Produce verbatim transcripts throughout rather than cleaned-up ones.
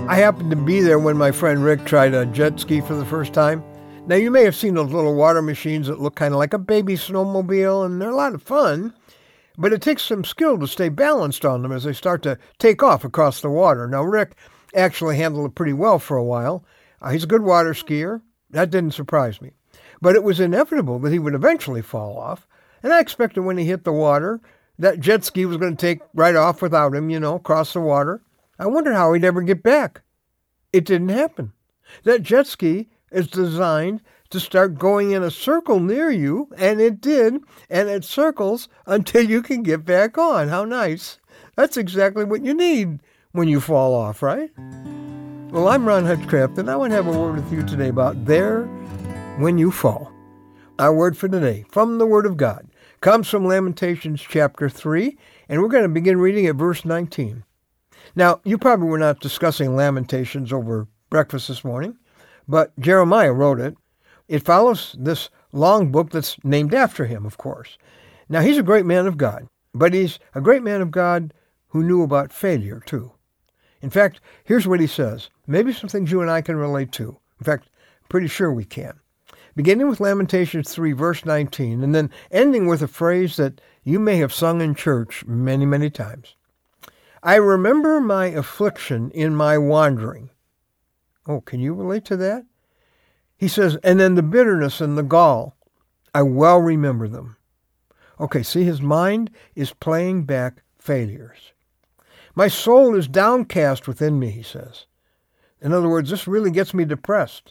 I happened to be there when my friend Rick tried a jet ski for the first time. Now, you may have seen those little water machines that look kind of like a baby snowmobile, and they're a lot of fun, but it takes some skill to stay balanced on them as they start to take off across the water. Now, Rick actually handled it pretty well for a while. Uh, he's a good water skier. That didn't surprise me. But it was inevitable that he would eventually fall off, and I expected when he hit the water, that jet ski was going to take right off without him, you know, across the water. I wondered how he'd ever get back. It didn't happen. That jet ski is designed to start going in a circle near you, and it did, and it circles until you can get back on. How nice. That's exactly what you need when you fall off, right? Well, I'm Ron Hutchcraft, and I want to have a word with you today about there when you fall. Our word for today, from the Word of God, comes from Lamentations chapter three, and we're going to begin reading at verse nineteen. Now, you probably were not discussing Lamentations over breakfast this morning, but Jeremiah wrote it. It follows this long book that's named after him, of course. Now, he's a great man of God, but he's a great man of God who knew about failure, too. In fact, here's what he says. Maybe some things you and I can relate to. In fact, pretty sure we can. Beginning with Lamentations three, verse nineteen, and then ending with a phrase that you may have sung in church many, many times. I remember my affliction in my wandering. Oh, can you relate to that? He says, and then the bitterness and the gall, I well remember them. Okay, see, his mind is playing back failures. My soul is downcast within me, he says. In other words, this really gets me depressed.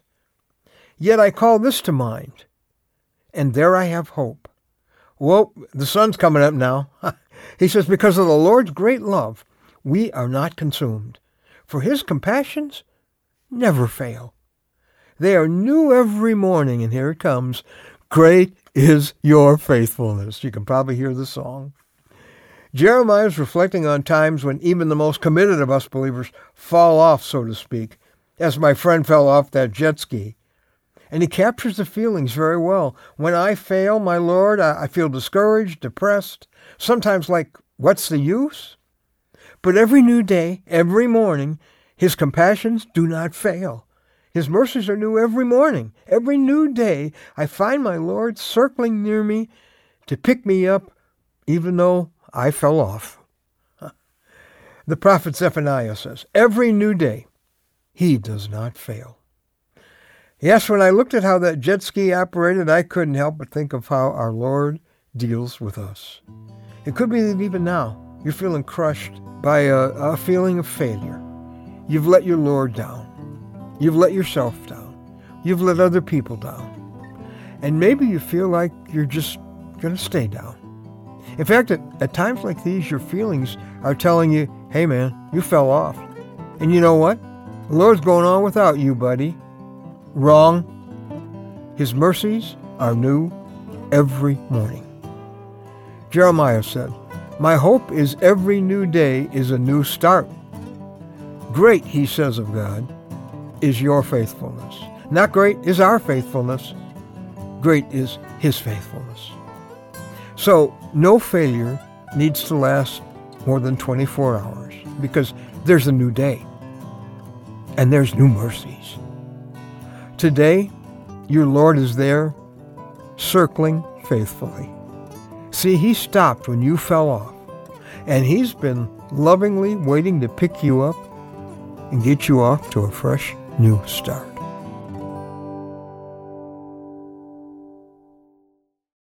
Yet I call this to mind, and there I have hope. Well, the sun's coming up now. He says, because of the Lord's great love, we are not consumed, for his compassions never fail. They are new every morning, and here it comes. Great is your faithfulness. You can probably hear the song. Jeremiah is reflecting on times when even the most committed of us believers fall off, so to speak, as my friend fell off that jet ski. And he captures the feelings very well. When I fail, my Lord, I, I feel discouraged, depressed, sometimes like, what's the use? But every new day, every morning, his compassions do not fail. His mercies are new every morning. Every new day, I find my Lord circling near me to pick me up, even though I fell off. The prophet Zephaniah says, every new day, he does not fail. Yes, when I looked at how that jet ski operated, I couldn't help but think of how our Lord deals with us. It could be that even now, you're feeling crushed by a, a feeling of failure. You've let your Lord down. You've let yourself down. You've let other people down. And maybe you feel like you're just going to stay down. In fact, at, at times like these, your feelings are telling you, hey man, you fell off. And you know what? The Lord's going on without you, buddy. Wrong. His mercies are new every morning. Jeremiah said, my hope is every new day is a new start. Great, he says of God, is your faithfulness. Not great is our faithfulness. Great is his faithfulness. So no failure needs to last more than twenty-four hours because there's a new day and there's new mercies. Today, your Lord is there, circling faithfully. See, he stopped when you fell off, and he's been lovingly waiting to pick you up and get you off to a fresh new start.